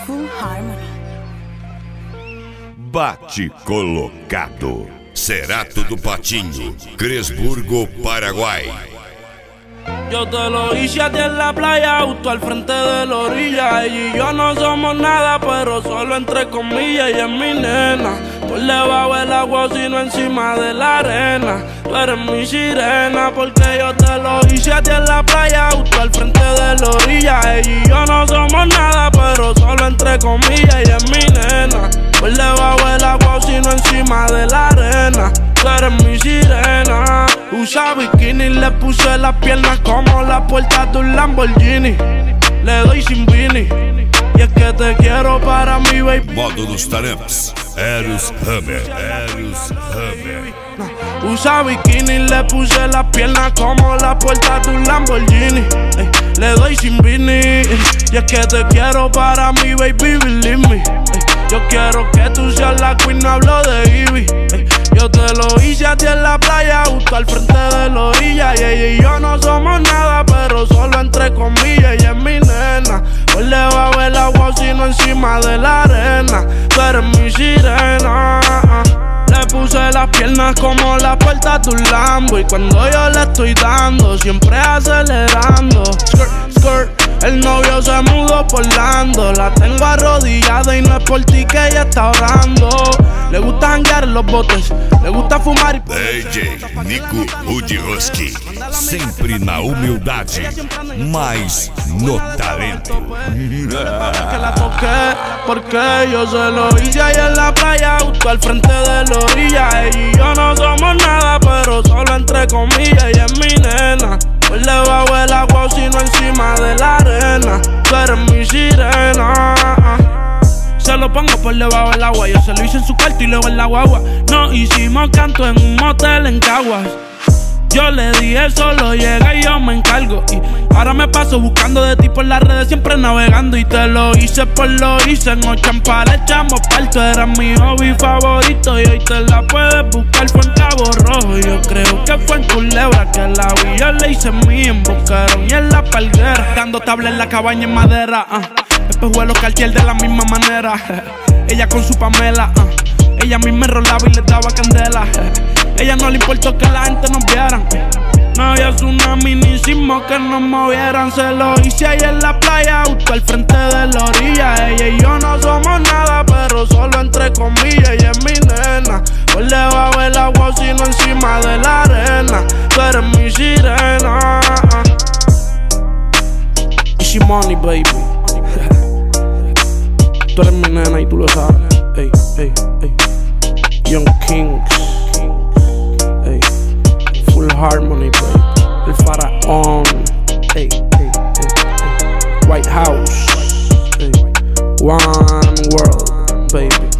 Full Harmony. Bate colocado. Cerato do Patinho, Cresburgo, Paraguay. Yo te lo hice a ti en la playa, justo al frente de la orilla. Ella y yo no somos nada, pero solo entre comillas. Ella es mi nena, por debajo del agua, sino encima de la arena. Tú eres mi sirena, porque yo te lo hice a ti en la playa, justo al frente de la orilla. Ella y yo no somos nada, pero solo entre comillas. Ella es mi nena, por debajo del agua, sino encima de la arena. Tú eres mi sirena. Usa bikini, le puse las piernas como la puerta de un Lamborghini. Le doy sin vini, y es que te quiero para mi baby. Modo dos talentos, Eros Hammer, Eros Hammer. Usa bikini, le puse las piernas como la puerta de un Lamborghini. Le doy sin vini, y es que te quiero para mi baby, believe me. Yo quiero que tú seas la queen, no hablo de Ivy. Yo te lo hice a ti en la playa, justo al frente de la orilla. Y ella y yo no somos nada, pero solo entre comillas. Ella es mi nena, por debajo del agua, sino encima de la arena. Tú eres mi sirena. Le puse las piernas como la puerta de un Lambo, y cuando yo le estoy dando, siempre acelerando. Skirt, skirt. El novio se mudó por Orlando. La tengo arrodillada y no es por ti que ella está orando. Le gusta janguear en los botes, le gusta fumar y... DJ Nico Udiowski, sempre na humildade, mas no talento. Que la toqué, porque yo se lo hice ahí en la playa, justo al frente de la orilla. Ella y yo no somos nada, pero solo entre comillas. Ella es mi nena, por debajo del agua, sino encima de la arena. Tú eres mi sirena. Se lo pongo por debajo del agua. Yo se lo hice en su cuarto y luego en la guagua. Nos hicimos canto en un motel en Caguas. Yo le dije solo llega y yo me encargo. Y ahora me paso buscando de ti por las redes, siempre navegando. Y te lo hice por lo hice. En Ochampa le echamos parto. Era mi hobby favorito y hoy te la puedes buscar. Fue en Cabo Rojo, yo creo que fue en Culebra que la vi. Yo le hice mí en Boquerón y en La Palguera, dando tabla en la cabaña en madera. Espejuelos Cartier de la misma manera. Ella con su Pamela, ella misma enrolaba y le daba candela. Ella no le importó que la gente nos vieran. No había tsunami ni sismo que nos movieran. Se lo hice ahí en la playa, justo al frente de la orilla. Ella y yo no somos nada, pero solo entre comillas. Ella es mi nena, por debajo del agua, sino encima de la arena. Tú eres mi sirena. Easy money, baby. Tú eres mi nena y tú lo sabes. Ey, ey, ey. Young Kings. Ey. Full Harmony, baby. El faraón. Ey, ey, ey, ey. White House. Ey. One world, baby.